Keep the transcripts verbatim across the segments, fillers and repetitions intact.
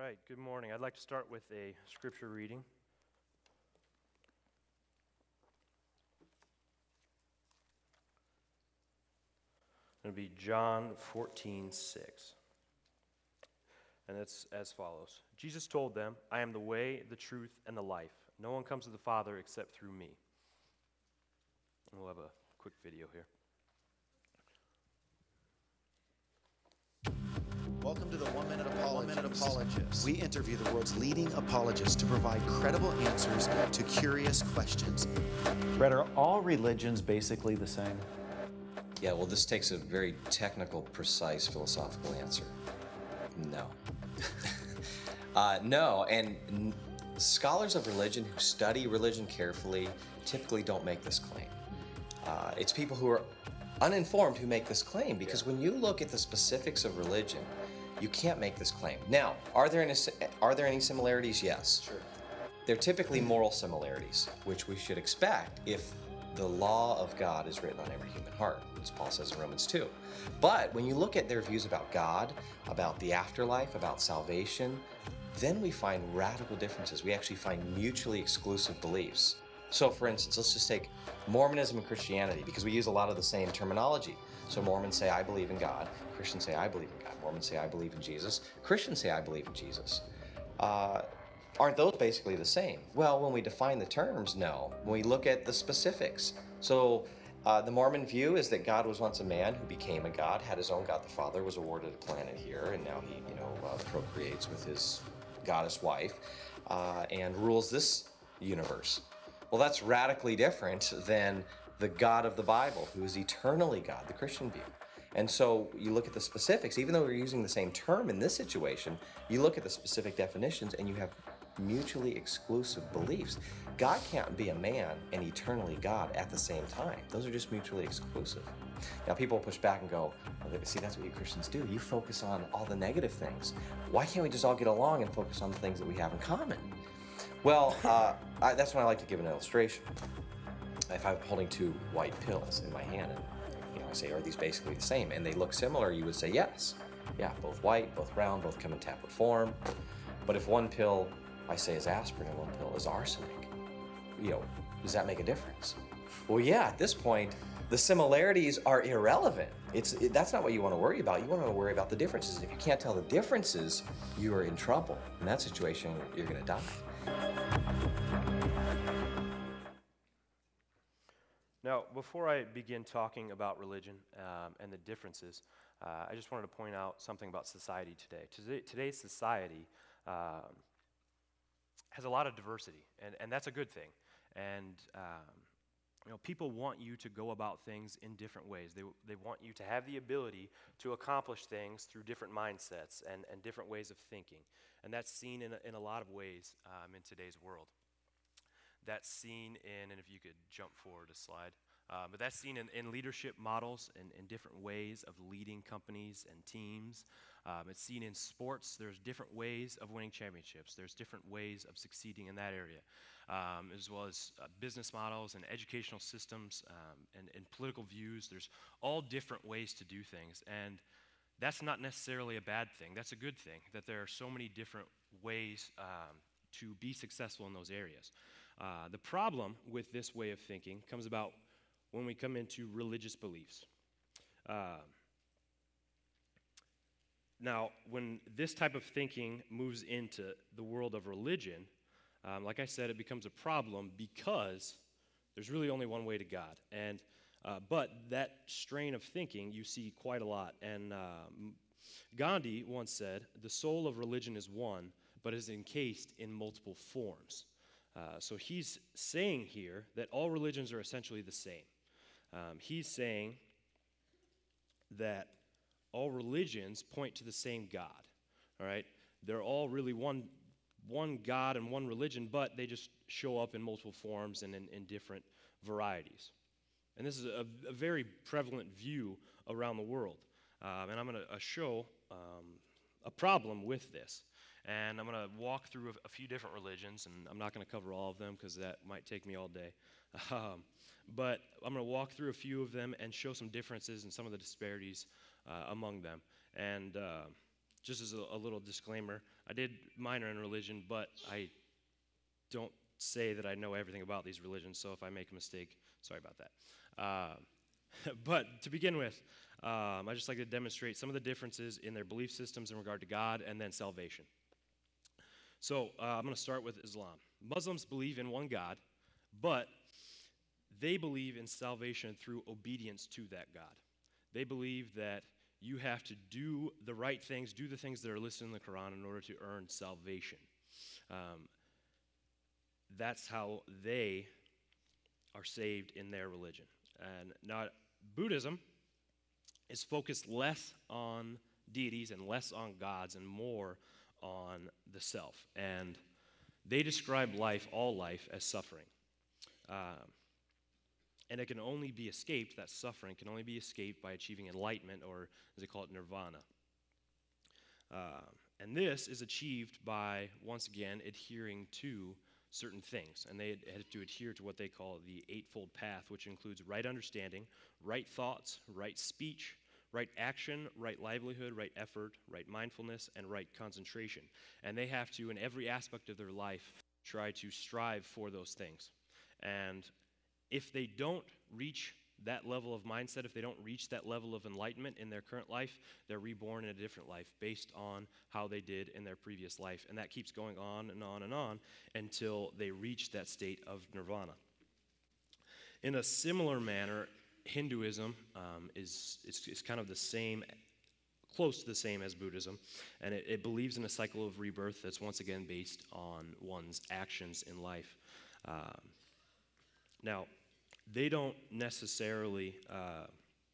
right, good morning. I'd like to start with a scripture reading. It'll be John fourteen six. And it's as follows. Jesus told them, I am the way, the truth, and the life. No one comes to the Father except through me. And we'll have a quick video here. Welcome to the One Minute Apologist. One Minute Apologist. We interview the world's leading apologists to provide credible answers to curious questions. Brett, are all religions basically the same? Yeah, well, this takes a very technical, precise, philosophical answer. No. uh, no, and n- scholars of religion who study religion carefully typically don't make this claim. Uh, it's people who are uninformed who make this claim, because when you look at the specifics of religion, you can't make this claim. Now, are there any, are there any similarities? Yes. Sure. They're typically moral similarities, which we should expect if the law of God is written on every human heart, as Paul says in Romans two. But when you look at their views about God, about the afterlife, about salvation, then we find radical differences. We actually find mutually exclusive beliefs. So for instance, let's just take Mormonism and Christianity, because we use a lot of the same terminology. So Mormons say, I believe in God. Christians say, I believe in God. Mormons say, I believe in Jesus. Christians say, I believe in Jesus. Uh, aren't those basically the same? Well, when we define the terms, no. When we look at the specifics. So uh, the Mormon view is that God was once a man who became a God, had his own God the Father, was awarded a planet here, and now he, you know, uh, procreates with his goddess wife, uh, and rules this universe. Well, that's radically different than the God of the Bible, who is eternally God, the Christian view. And so you look at the specifics, even though we're using the same term in this situation, you look at the specific definitions and you have mutually exclusive beliefs. God can't be a man and eternally God at the same time. Those are just mutually exclusive. Now people push back and go, well, see, that's what you Christians do. You focus on all the negative things. Why can't we just all get along and focus on the things that we have in common? Well, uh, I, that's when I like to give an illustration. If I'm holding two white pills in my hand and you know, I say, are these basically the same? And they look similar, you would say yes. Yeah, both white, both round, both come in tablet form. But if one pill I say is aspirin and one pill is arsenic, you know, does that make a difference? Well, yeah, at this point, the similarities are irrelevant. It's it, that's not what you want to worry about. You want to worry about the differences. If you can't tell the differences, you are in trouble. In that situation, you're going to die. Now, before I begin talking about religion um, and the differences, uh, I just wanted to point out something about society today. Today today's society um, has a lot of diversity, and, and that's a good thing. And um, you know, people want you to go about things in different ways. They they want you to have the ability to accomplish things through different mindsets and, and different ways of thinking. And that's seen in a, in a lot of ways um, in today's world. That's seen in, and if you could jump forward a slide, uh, but that's seen in, in leadership models and in different ways of leading companies and teams. Um, it's seen in sports. There's different ways of winning championships. There's different ways of succeeding in that area, um, as well as uh, business models and educational systems um, and, and political views. There's all different ways to do things, and that's not necessarily a bad thing. That's a good thing, that there are so many different ways um, to be successful in those areas. Uh, the problem with this way of thinking comes about when we come into religious beliefs. Uh, now, when this type of thinking moves into the world of religion, um, like I said, it becomes a problem because there's really only one way to God. And uh, but that strain of thinking you see quite a lot. And um, Gandhi once said, "The soul of religion is one, but is encased in multiple forms." Uh, so he's saying here that all religions are essentially the same. Um, he's saying that all religions point to the same God, all right? They're all really one, one God and one religion, but they just show up in multiple forms and in, in different varieties. And this is a, a very prevalent view around the world. Um, and I'm going to uh, show um, a problem with this. And I'm going to walk through a, a few different religions, and I'm not going to cover all of them because that might take me all day. Um, but I'm going to walk through a few of them and show some differences and some of the disparities uh, among them. And uh, just as a, a little disclaimer, I did minor in religion, but I don't say that I know everything about these religions, so if I make a mistake, sorry about that. Uh, but to begin with, um, I just like to demonstrate some of the differences in their belief systems in regard to God and then salvation. So uh, I'm going to start with Islam. Muslims believe in one God, but they believe in salvation through obedience to that God. They believe that you have to do the right things, do the things that are listed in the Quran in order to earn salvation. Um, that's how they are saved in their religion. And now Buddhism is focused less on deities and less on gods and more on the self. And they describe life, all life, as suffering. Um, and it can only be escaped, that suffering can only be escaped by achieving enlightenment, or as they call it, nirvana. Uh, and this is achieved by, once again, adhering to certain things. And they have to adhere to what they call the Eightfold Path, which includes right understanding, right thoughts, right speech, right action, right livelihood, right effort, right mindfulness, and right concentration. And they have to, in every aspect of their life, try to strive for those things. And if they don't reach that level of mindset, if they don't reach that level of enlightenment in their current life, they're reborn in a different life based on how they did in their previous life. And that keeps going on and on and on until they reach that state of nirvana. In a similar manner, Hinduism um, is, is, is kind of the same, close to the same as Buddhism, and it, it believes in a cycle of rebirth that's once again based on one's actions in life. Um, now, they don't necessarily uh,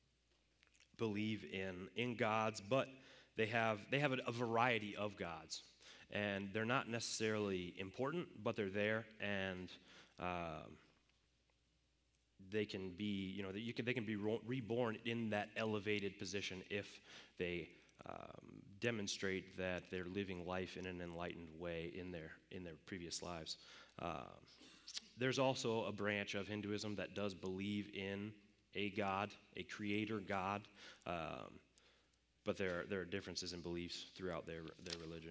believe in, in gods, but they have, they have a, a variety of gods, and they're not necessarily important, but they're there, and um, they can be, you know, you can, they can be reborn in that elevated position if they um, demonstrate that they're living life in an enlightened way in their in their previous lives. Uh, there's also a branch of Hinduism that does believe in a God, a creator God, um, but there there are differences in beliefs throughout their their religion.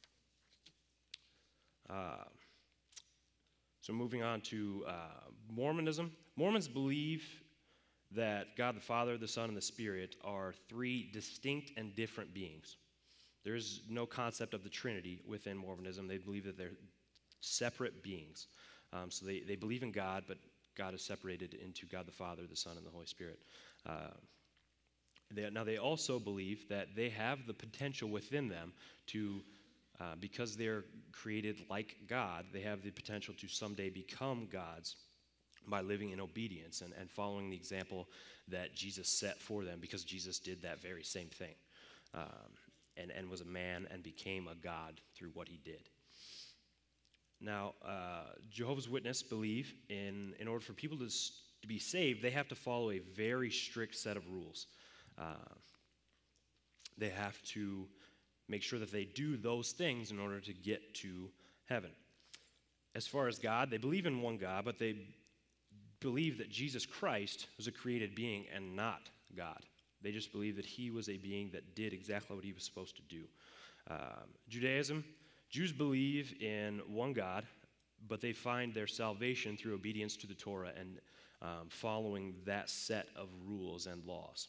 Uh, So moving on to uh, Mormonism. Mormons believe that God the Father, the Son, and the Spirit are three distinct and different beings. There is no concept of the Trinity within Mormonism. They believe that they're separate beings. Um, so they, they believe in God, but God is separated into God the Father, the Son, and the Holy Spirit. Uh, they, now they also believe that they have the potential within them to Uh, because they're created like God, they have the potential to someday become gods by living in obedience and, and following the example that Jesus set for them, because Jesus did that very same thing um, and, and was a man and became a God through what he did. Now, uh, Jehovah's Witnesses believe in, in order for people to, to be saved, they have to follow a very strict set of rules. Uh, they have to make sure that they do those things in order to get to heaven. As far as God, they believe in one God, but they believe that Jesus Christ was a created being and not God. They just believe that he was a being that did exactly what he was supposed to do. Um, Judaism, Jews believe in one God, but they find their salvation through obedience to the Torah and um, following that set of rules and laws.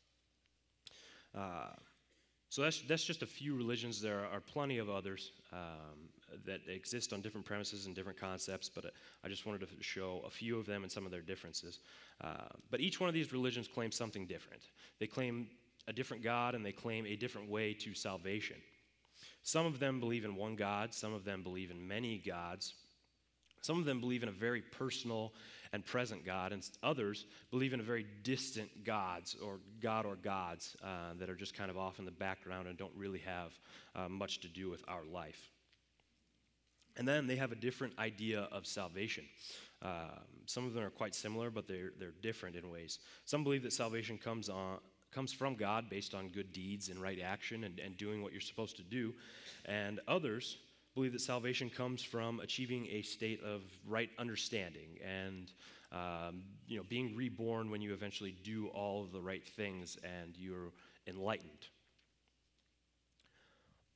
Uh, So that's, that's just a few religions. There are plenty of others um, that exist on different premises and different concepts, but I just wanted to show a few of them and some of their differences. Uh, but each one of these religions claims something different. They claim a different God, and they claim a different way to salvation. Some of them believe in one God. Some of them believe in many gods. Some of them believe in a very personal and present God, and others believe in a very distant gods or God or gods uh, that are just kind of off in the background and don't really have uh, much to do with our life. And then they have a different idea of salvation. Um, some of them are quite similar, but they're they're different in ways. Some believe that salvation comes on comes from God based on good deeds and right action and, and doing what you're supposed to do, and others believe that salvation comes from achieving a state of right understanding and um, you know, being reborn when you eventually do all of the right things and you're enlightened.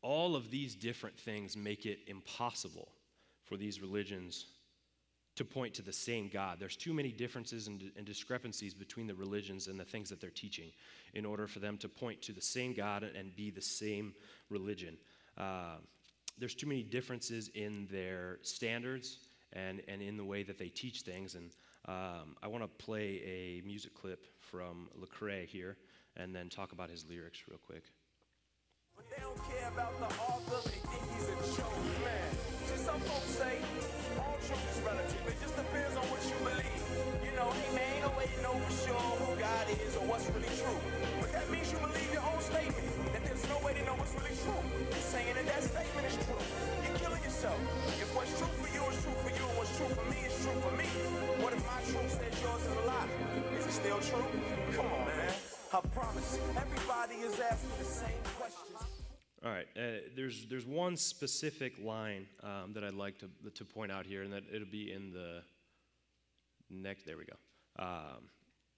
all of these different things make it impossible for these religions to point to the same God. There's too many differences and, and discrepancies between the religions and the things that they're teaching in order for them to point to the same God and, and be the same religion. Uh, there's too many differences in their standards and, and in the way that they teach things. And um, I want to play a music clip from Lecrae here and then talk about his lyrics real quick. But they don't care about the author, they think he's a joke, man. See, some folks say all truth is relative, it just depends on what you believe. You know, hey man, ain't no way to know for sure who God is or what's really true. But that means you believe your own statement, that there's no way to know what's really true. You're saying that that statement is true. You're killing yourself. If what's true for you is true for you, and what's true for me is true for me, what if my truth says yours is a lie? Is it still true? Come on, man. I promise, everybody is asking the same questions. All right, uh, there's there's one specific line um, that I'd like to to point out here, and that it'll be in the next. There we go. Um,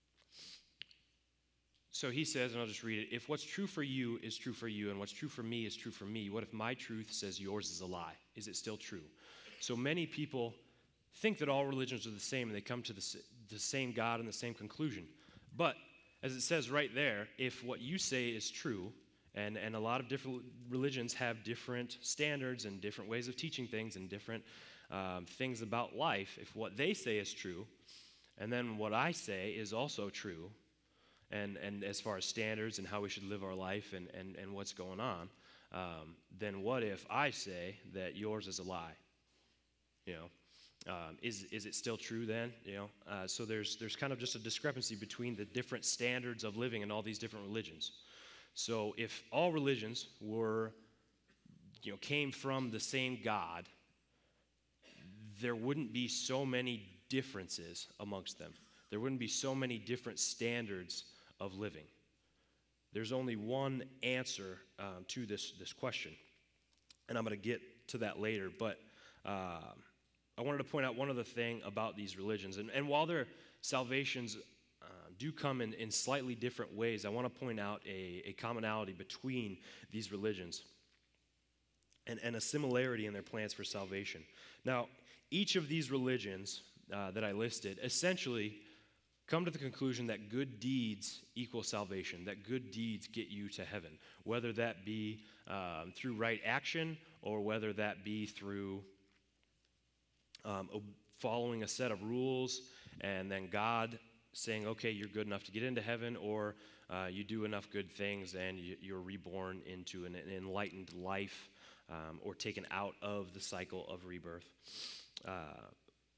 so he says, and I'll just read it: if what's true for you is true for you, and what's true for me is true for me, what if my truth says yours is a lie? Is it still true? So many people think that all religions are the same, and they come to the the same God and the same conclusion. But as it says right there, if what you say is true, and, and a lot of different religions have different standards and different ways of teaching things and different um, things about life, if what they say is true, and then what I say is also true, and, and as far as standards and how we should live our life and, and, and what's going on, um, then what if I say that yours is a lie? You know? Um, is is it still true then? You know, uh, so there's there's kind of just a discrepancy between the different standards of living in all these different religions. So if all religions were, you know, came from the same God, there wouldn't be so many differences amongst them. There wouldn't be so many different standards of living. There's only one answer um, to this this question, and I'm going to get to that later, but. Uh, I wanted to point out one other thing about these religions. And, and while their salvations uh, do come in, in slightly different ways, I want to point out a, a commonality between these religions and, and a similarity in their plans for salvation. Now, each of these religions uh, that I listed essentially come to the conclusion that good deeds equal salvation, that good deeds get you to heaven, whether that be um, through right action or whether that be through Um, following a set of rules, and then God saying, okay, you're good enough to get into heaven, or uh, you do enough good things and you, you're reborn into an, an enlightened life, um, or taken out of the cycle of rebirth. Uh,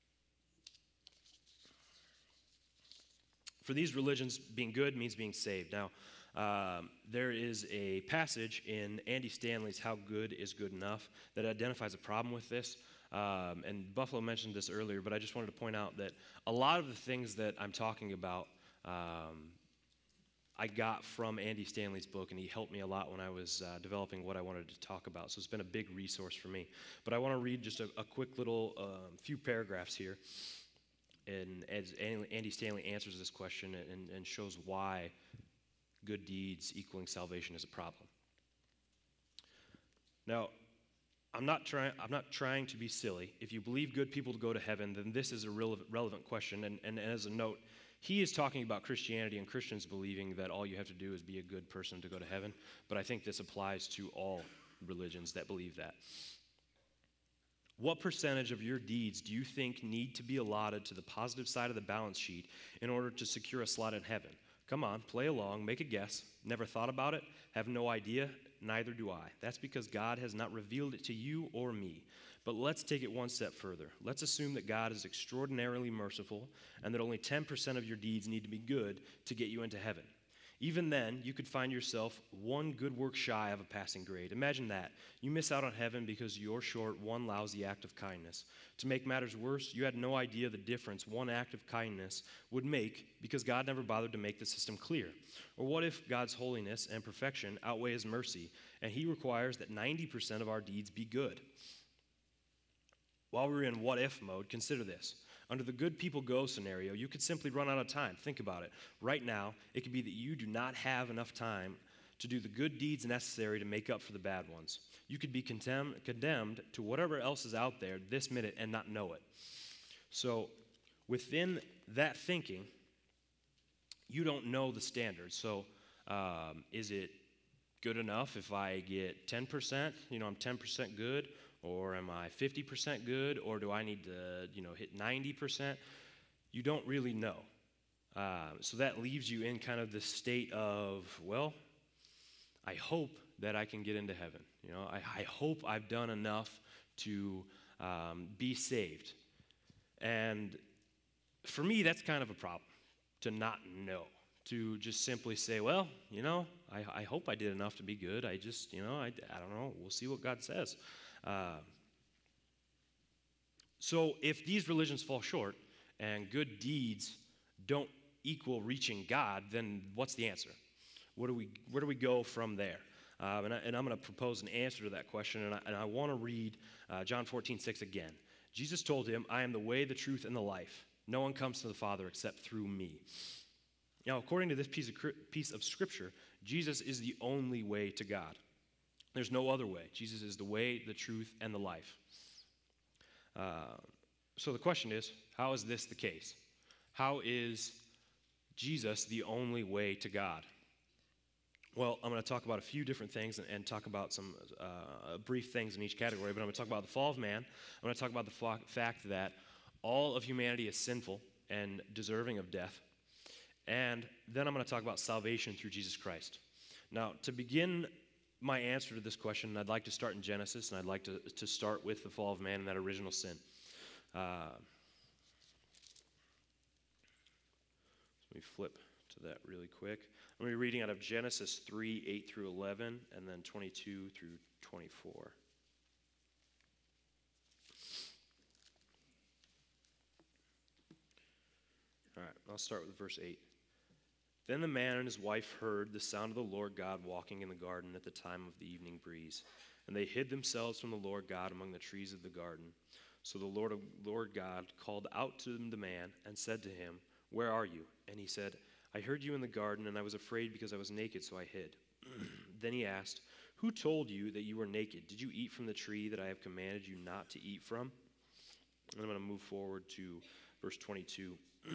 for these religions, being good means being saved. Now, um, there is a passage in Andy Stanley's How Good is Good Enough that identifies a problem with this. Um, and Buffalo mentioned this earlier, but I just wanted to point out that a lot of the things that I'm talking about, um, I got from Andy Stanley's book, and he helped me a lot when I was uh, developing what I wanted to talk about. So it's been a big resource for me. But I want to read just a, a quick little um, few paragraphs here, and as Andy Stanley answers this question and, and shows why good deeds equaling salvation is a problem. Now, I'm not trying. I'm not trying to be silly. If you believe good people to go to heaven, then this is a relevant, relevant question. And, and as a note, he is talking about Christianity and Christians believing that all you have to do is be a good person to go to heaven. But I think this applies to all religions that believe that. What percentage of your deeds do you think need to be allotted to the positive side of the balance sheet in order to secure a slot in heaven? Come on, play along, make a guess. Never thought about it? Have no idea? Neither do I. That's because God has not revealed it to you or me. But let's take it one step further. Let's assume that God is extraordinarily merciful and that only ten percent of your deeds need to be good to get you into heaven. Even then, you could find yourself one good work shy of a passing grade. Imagine that. You miss out on heaven because you're short one lousy act of kindness. To make matters worse, you had no idea the difference one act of kindness would make because God never bothered to make the system clear. Or what if God's holiness and perfection outweigh his mercy, and he requires that ninety percent of our deeds be good? While we're in what-if mode, consider this. Under the good people go scenario, you could simply run out of time. Think about it. Right now, it could be that you do not have enough time to do the good deeds necessary to make up for the bad ones. You could be condemned, condemned to whatever else is out there this minute and not know it. So within that thinking, you don't know the standards. So um, is it good enough if I get ten percent? You know, I'm ten percent good, or am I fifty percent good, or do I need to, you know, hit ninety percent? You don't really know. Uh, so that leaves you in kind of the state of, well, I hope that I can get into heaven. You know, I, I hope I've done enough to um, be saved. And for me, that's kind of a problem, to not know, to just simply say, well, you know, I, I hope I did enough to be good. I just, you know, I, I don't know. We'll see what God says. Uh, so if these religions fall short and good deeds don't equal reaching God, then what's the answer? Where do we, where do we go from there? Um, and, I, and I'm going to propose an answer to that question, and I, and I want to read uh, John fourteen six again. Jesus told him, I am the way, the truth, and the life. No one comes to the Father except through me. Now, according to this piece of, piece of Scripture, Jesus is the only way to God. There's no other way. Jesus is the way, the truth, and the life. Uh, so the question is, how is this the case? How is Jesus the only way to God? Well, I'm going to talk about a few different things and, and talk about some uh, brief things in each category, but I'm going to talk about the fall of man. I'm going to talk about the fa- fact that all of humanity is sinful and deserving of death. And then I'm going to talk about salvation through Jesus Christ. Now, to begin my answer to this question, I'd like to start in Genesis, and I'd like to, to start with the fall of man and that original sin. Uh, let me flip to that really quick. I'm going to be reading out of Genesis three, eight through eleven, and then twenty-two through twenty-four. All right, I'll start with verse eight. Then the man and his wife heard the sound of the Lord God walking in the garden at the time of the evening breeze. And they hid themselves from the Lord God among the trees of the garden. So the Lord, Lord God called out to the man and said to him, Where are you? And he said, I heard you in the garden, and I was afraid because I was naked, so I hid. Then he asked, Who told you that you were naked? Did you eat from the tree that I have commanded you not to eat from? And I'm going to move forward to verse twenty-two.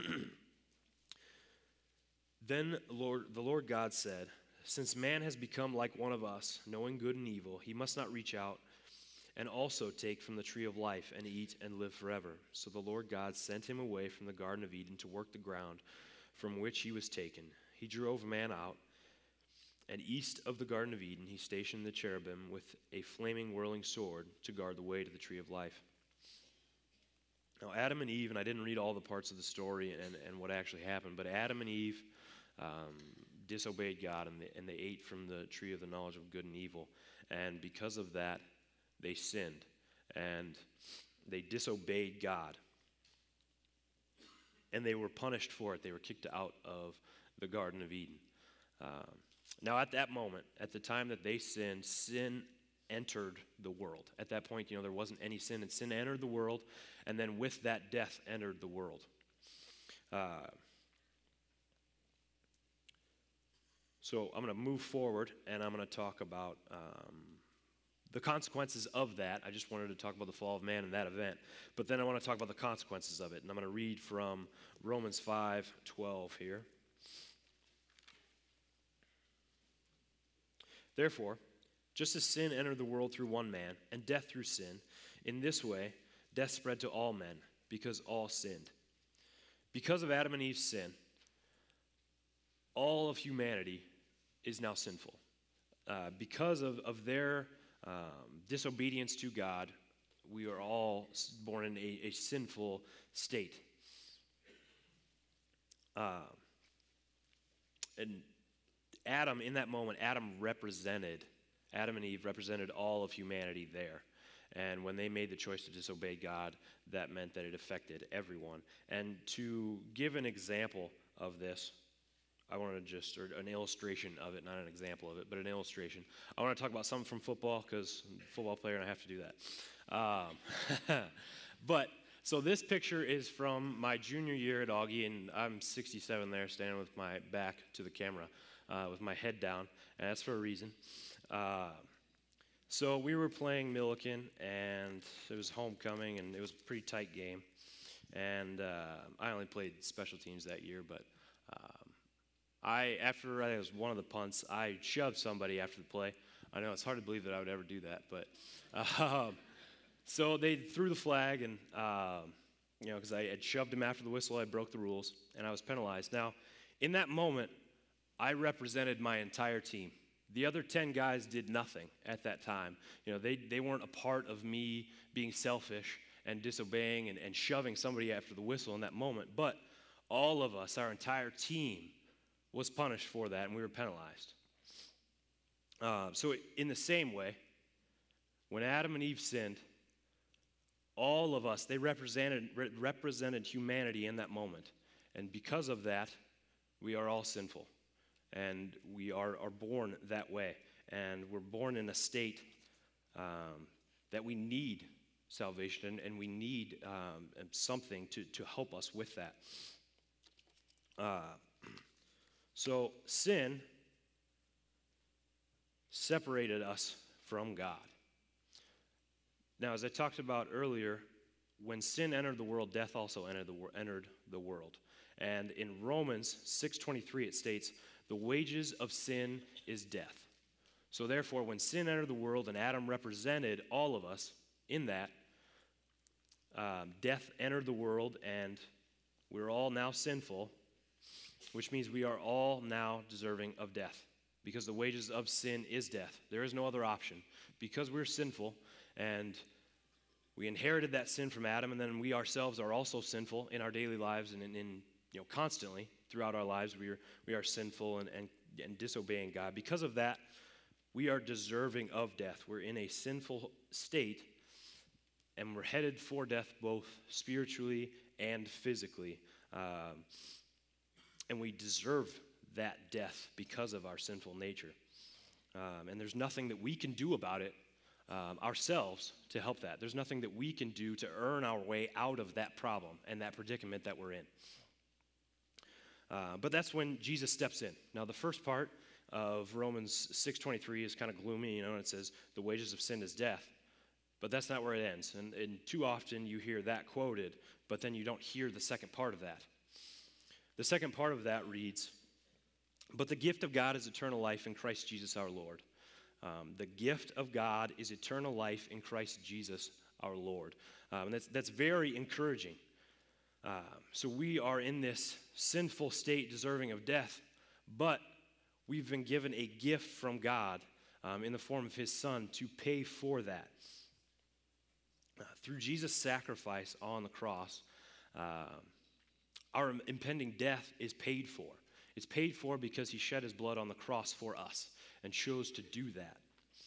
Then Lord, the Lord God said, Since man has become like one of us, knowing good and evil, he must not reach out and also take from the tree of life and eat and live forever. So the Lord God sent him away from the Garden of Eden to work the ground from which he was taken. He drove man out, and east of the Garden of Eden he stationed the cherubim with a flaming whirling sword to guard the way to the tree of life. Now Adam and Eve, and I didn't read all the parts of the story and, and what actually happened, but Adam and Eve um, disobeyed God, and they, and they ate from the tree of the knowledge of good and evil. And because of that, they sinned, and they disobeyed God. And they were punished for it. They were kicked out of the Garden of Eden. Um, now, at that moment, at the time that they sinned, sin entered the world. At that point, you know, there wasn't any sin, and sin entered the world, and then with that, death entered the world. Uh, so I'm going to move forward, and I'm going to talk about um, the consequences of that. I just wanted to talk about the fall of man and that event. But then I want to talk about the consequences of it. And I'm going to read from Romans five twelve here. Therefore, just as sin entered the world through one man, and death through sin, in this way death spread to all men, because all sinned. Because of Adam and Eve's sin, all of humanity is now sinful. Uh, because of, of their Um, disobedience to God, we are all born in a, a sinful state. Uh, and Adam, in that moment, Adam represented, Adam and Eve represented all of humanity there. And when they made the choice to disobey God, that meant that it affected everyone. And to give an example of this, I want to just, or an illustration of it, not an example of it, but an illustration. I want to talk about something from football, because I'm a football player and I have to do that. Um, but, so this picture is from my junior year at Augie, and I'm sixty-seven there, standing with my back to the camera. uh, with my head down, and that's for a reason. Uh, so we were playing Milliken, and it was homecoming, and it was a pretty tight game. And uh, I only played special teams that year, but um, I, after I was one of the punts, I shoved somebody after the play. I know it's hard to believe that I would ever do that, but um, so they threw the flag, and um, you know, because I had shoved him after the whistle, I broke the rules, and I was penalized. Now, in that moment, I represented my entire team. The other ten guys did nothing at that time. You know, they, they weren't a part of me being selfish and disobeying and, and shoving somebody after the whistle in that moment. But all of us, our entire team, was punished for that, and we were penalized. Uh, so in the same way, when Adam and Eve sinned, all of us, they represented, re- represented humanity in that moment. And because of that, we are all sinful. And we are, are born that way. And we're born in a state um, that we need salvation, and, and we need um, something to, to help us with that. Uh, so sin separated us from God. Now, as I talked about earlier, when sin entered the world, death also entered the, wor- entered the world. And in Romans six twenty-three, it states, the wages of sin is death. So therefore, when sin entered the world and Adam represented all of us in that, um, death entered the world, and we're all now sinful, which means we are all now deserving of death, because the wages of sin is death. There is no other option. Because we're sinful, and we inherited that sin from Adam, and then we ourselves are also sinful in our daily lives and in, in you know, constantly throughout our lives, we are, we are sinful and, and, and disobeying God. Because of that, we are deserving of death. We're in a sinful state, and we're headed for death both spiritually and physically. Um, and we deserve that death because of our sinful nature. Um, and there's nothing that we can do about it um, ourselves to help that. There's nothing that we can do to earn our way out of that problem and that predicament that we're in. Uh, but that's when Jesus steps in. Now, the first part of Romans six twenty-three is kind of gloomy, you know, and it says, the wages of sin is death. But that's not where it ends. And, and too often you hear that quoted, but then you don't hear the second part of that. The second part of that reads, but the gift of God is eternal life in Christ Jesus our Lord. Um, the gift of God is eternal life in Christ Jesus our Lord. Um, and that's, that's very encouraging. Uh, so we are in this sinful state deserving of death, but we've been given a gift from God um, in the form of his Son to pay for that. Uh, through Jesus' sacrifice on the cross, uh, our impending death is paid for. It's paid for because he shed his blood on the cross for us and chose to do that.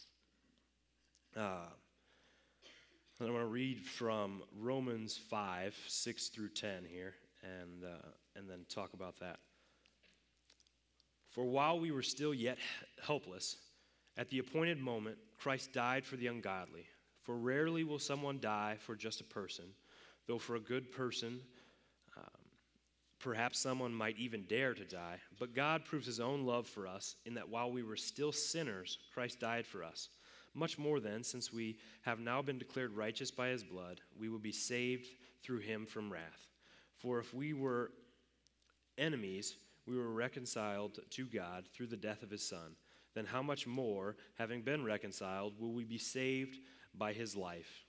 Uh, and I'm going to read from Romans five, six through ten here, and, uh, and then talk about that. For while we were still yet helpless, at the appointed moment, Christ died for the ungodly. For rarely will someone die for just a person, though for a good person, um, perhaps someone might even dare to die. But God proves his own love for us in that while we were still sinners, Christ died for us. Much more then, since we have now been declared righteous by his blood, we will be saved through him from wrath. For if we were enemies, we were reconciled to God through the death of his Son. Then how much more, having been reconciled, will we be saved by his life?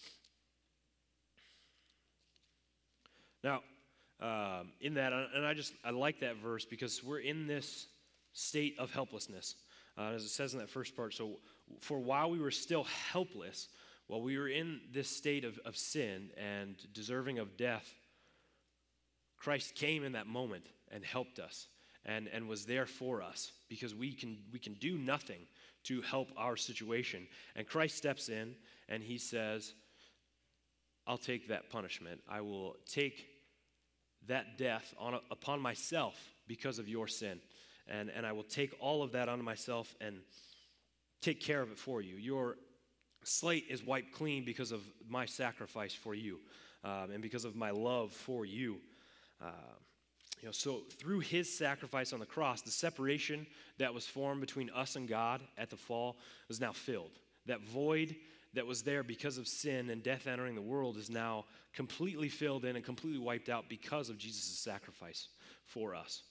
Now, um, in that, and I just, I like that verse because we're in this state of helplessness. Uh, as it says in that first part, so for while we were still helpless, while we were in this state of, of sin and deserving of death, Christ came in that moment and helped us and, and was there for us because we can we can do nothing to help our situation. And Christ steps in and he says, I'll take that punishment. I will take that death on, upon myself because of your sin. And, and I will take all of that onto myself and take care of it for you. Your slate is wiped clean because of my sacrifice for you um, and because of my love for you. Uh, You know, so through his sacrifice on the cross, the separation that was formed between us and God at the fall is now filled. That void that was there because of sin and death entering the world is now completely filled in and completely wiped out because of Jesus' sacrifice for us.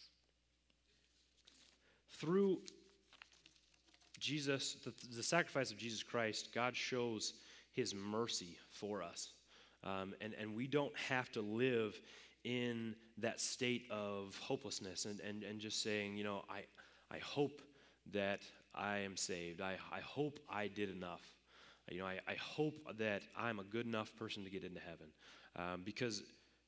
Through Jesus, the, the sacrifice of Jesus Christ, God shows his mercy for us. Um, and, and we don't have to live in that state of hopelessness and, and, and just saying, you know, I, I hope that I am saved. I, I hope I did enough. You know, I, I hope that I'm a good enough person to get into heaven. Um, because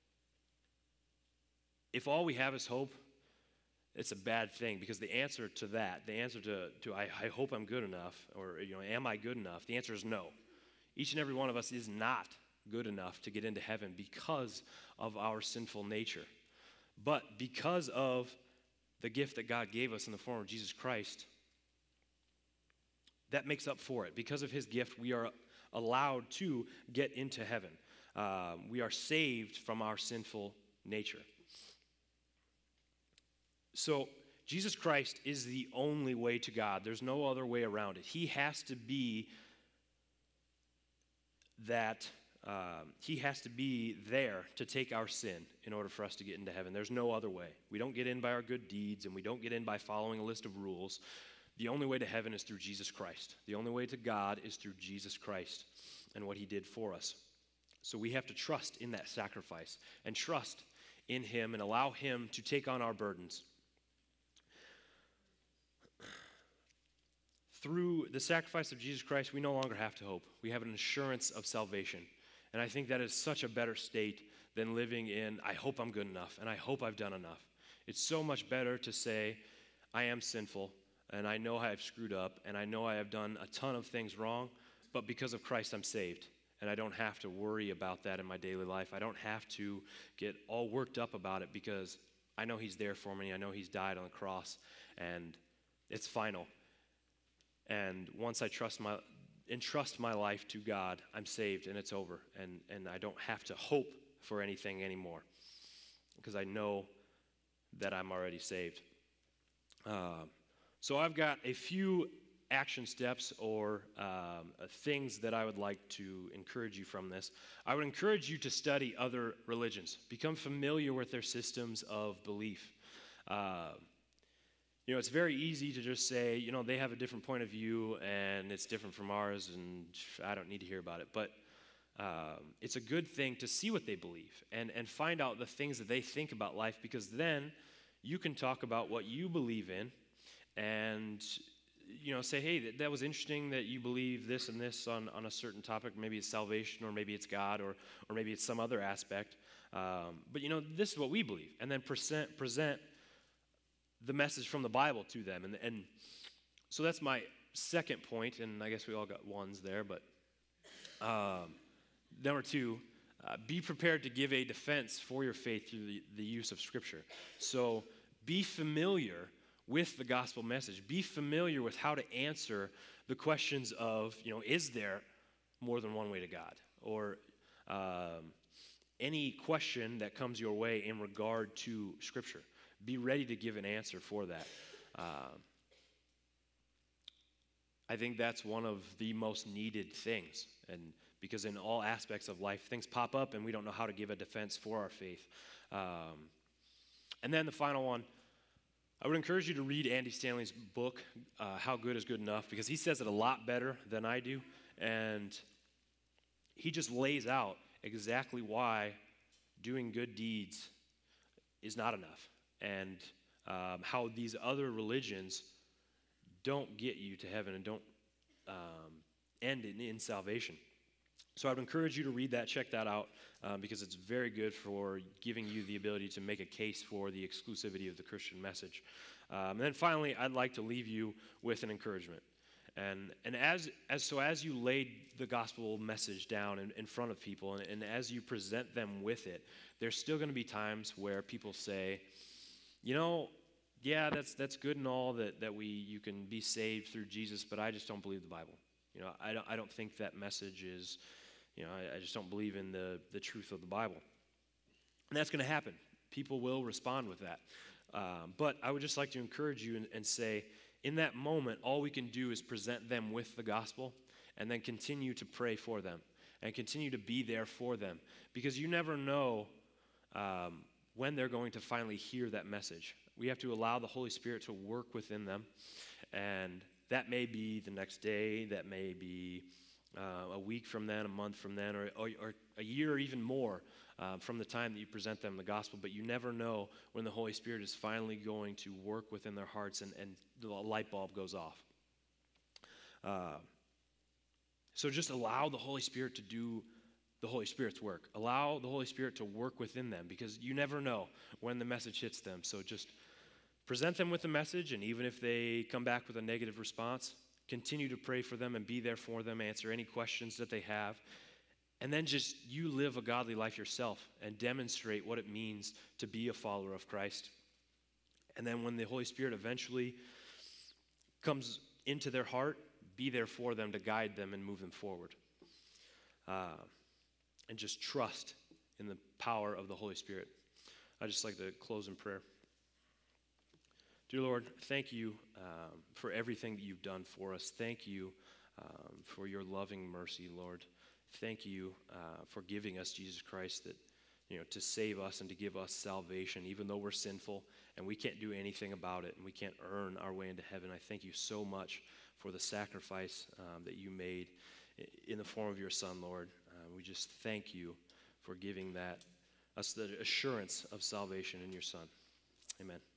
if all we have is hope, it's a bad thing, because the answer to that, the answer to, to I, I hope I'm good enough, or, you know, am I good enough? The answer is no. Each and every one of us is not good enough to get into heaven because of our sinful nature. But because of the gift that God gave us in the form of Jesus Christ, that makes up for it. Because of his gift, we are allowed to get into heaven. Um, we are saved from our sinful nature. So Jesus Christ is the only way to God. There's no other way around it. He has to be that, um, he has to be there to take our sin in order for us to get into heaven. There's no other way. We don't get in by our good deeds, and we don't get in by following a list of rules. The only way to heaven is through Jesus Christ. The only way to God is through Jesus Christ and what he did for us. So we have to trust in that sacrifice and trust in him and allow him to take on our burdens. Through the sacrifice of Jesus Christ, we no longer have to hope. We have an assurance of salvation. And I think that is such a better state than living in, I hope I'm good enough, and I hope I've done enough. It's so much better to say, I am sinful, and I know I have screwed up, and I know I have done a ton of things wrong, but because of Christ, I'm saved. And I don't have to worry about that in my daily life. I don't have to get all worked up about it, because I know he's there for me. I know he's died on the cross, and it's final. And once I trust my, entrust my life to God, I'm saved, and it's over. And, and I don't have to hope for anything anymore, because I know that I'm already saved. Uh, so I've got a few action steps or um, uh, things that I would like to encourage you from this. I would encourage you to study other religions. Become familiar with their systems of belief. Uh, You know, it's very easy to just say, you know, they have a different point of view and it's different from ours and I don't need to hear about it. But um, it's a good thing to see what they believe and, and find out the things that they think about life, because then you can talk about what you believe in and, you know, say, hey, that, that was interesting that you believe this and this on, on a certain topic. Maybe it's salvation, or maybe it's God, or, or maybe it's some other aspect. Um, but, you know, this is what we believe. And then present present the message from the Bible to them. And, and so that's my second point, and I guess we all got ones there, but um, number two, uh, be prepared to give a defense for your faith through the, the use of Scripture. So be familiar with the gospel message. Be familiar with how to answer the questions of, you know, is there more than one way to God? Or um, any question that comes your way in regard to Scripture. Be ready to give an answer for that. Um, I think that's one of the most needed things, and because in all aspects of life, things pop up and we don't know how to give a defense for our faith. Um, and then the final one, I would encourage you to read Andy Stanley's book, uh, How Good is Good Enough, because he says it a lot better than I do, and he just lays out exactly why doing good deeds is not enough. And um, how these other religions don't get you to heaven and don't um, end in, in salvation. So I would encourage you to read that, check that out, um, because it's very good for giving you the ability to make a case for the exclusivity of the Christian message. Um, and then finally, I'd like to leave you with an encouragement. And and as as so as you laid the gospel message down in, in front of people, and, and as you present them with it, there's still going to be times where people say, you know, yeah, that's that's good and all that, that we you can be saved through Jesus, but I just don't believe the Bible. You know, I don't I don't think that message is, you know, I, I just don't believe in the, the truth of the Bible. And that's going to happen. People will respond with that. Um, but I would just like to encourage you and, and say, in that moment, all we can do is present them with the gospel and then continue to pray for them and continue to be there for them, because you never know um, when they're going to finally hear that message. We have to allow the Holy Spirit to work within them, and that may be the next day, that may be uh, a week from then, a month from then, or, or, or a year or even more uh, from the time that you present them the gospel. But you never know when the Holy Spirit is finally going to work within their hearts and, and the light bulb goes off. Uh, so just allow the Holy Spirit to do the Holy Spirit's work. Allow the Holy Spirit to work within them, because you never know when the message hits them. So just present them with the message, and even if they come back with a negative response, continue to pray for them and be there for them, answer any questions that they have, and then just you live a godly life yourself and demonstrate what it means to be a follower of Christ. And then when the Holy Spirit eventually comes into their heart, be there for them to guide them and move them forward. Uh, and just trust in the power of the Holy Spirit. I'd just like to close in prayer. Dear Lord, thank you um, for everything that you've done for us. Thank you um, for your loving mercy, Lord. Thank you uh, for giving us Jesus Christ, that, you know, to save us and to give us salvation, even though we're sinful and we can't do anything about it and we can't earn our way into heaven. I thank you so much for the sacrifice um, that you made in the form of your Son, Lord. Uh, we just thank you for giving that us the assurance of salvation in your Son. Amen.